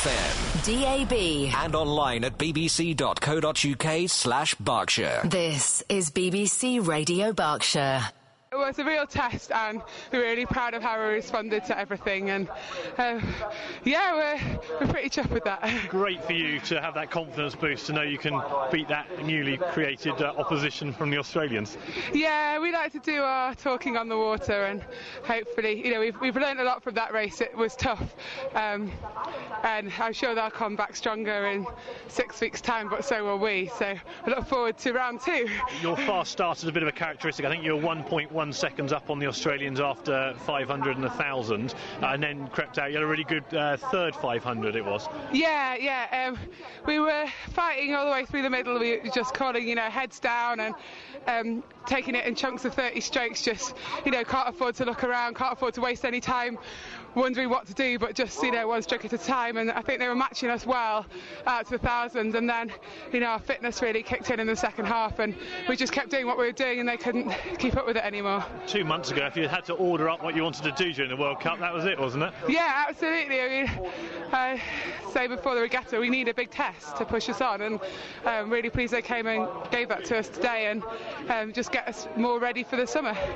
FM, DAB, and online at bbc.co.uk/Berkshire. This is BBC Radio Berkshire. It was a real test, and we're really proud of how we responded to everything, and we're pretty chuffed with that. Great for you to have that confidence boost to know you can beat that newly created opposition from the Australians. Yeah, we like to do our talking on the water, and hopefully, we've learned a lot from that race. It was tough, and I'm sure they'll come back stronger in 6 weeks' time, but so will we. So I look forward to round two. Your fast start is a bit of a characteristic. I think you're 1.1 seconds up on the Australians after 500 and 1,000, and then crept out. You had a really good third 500 it was. Yeah. We were fighting all the way through the middle. We were just calling, heads down and taking it in chunks of 30 strokes. Just, can't afford to look around, can't afford to waste any time wondering what to do, but just, one stroke at a time. And I think they were matching us well out to 1,000. And then, our fitness really kicked in the second half, and we just kept doing what we were doing, and they couldn't keep up with it anymore. 2 months ago, if you had to order up what you wanted to do during the World Cup, that was it, wasn't it? Yeah, absolutely. I say before the regatta, we need a big test to push us on, and I'm really pleased they came and gave that to us today, and just get us more ready for the summer.